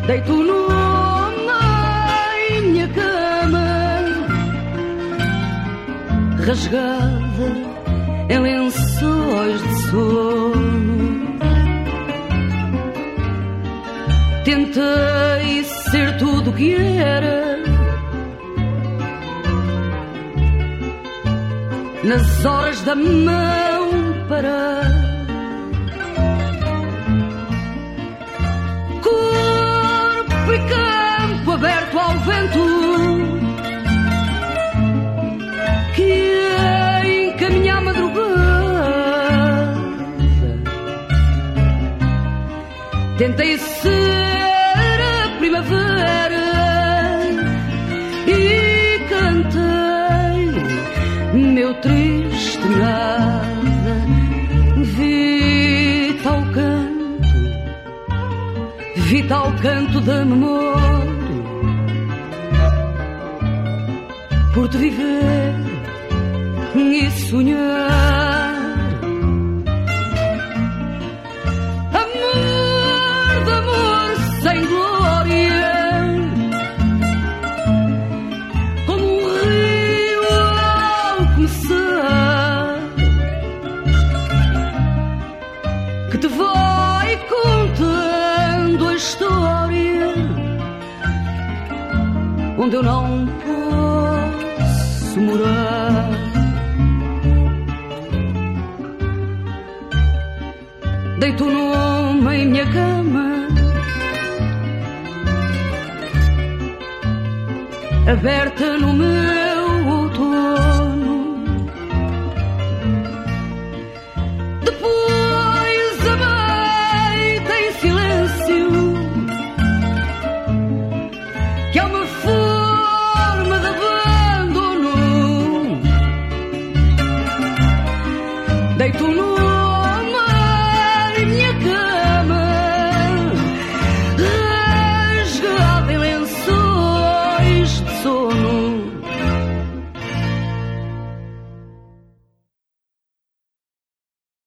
Deito numa em minha cama, rasgada em lençóis de sono. Tentei ser tudo o que era nas horas da mão para corpo e campo aberto ao vento que encaminha a madrugada. Tentei ser a primavera e cantei meu triste nada. Vital canto da memória, por te viver e sonhar. Amor de amor sem glória, como um rio ao começar, que te vai contando a história onde eu não posso morar. Deito numa em minha cama, aberta no meu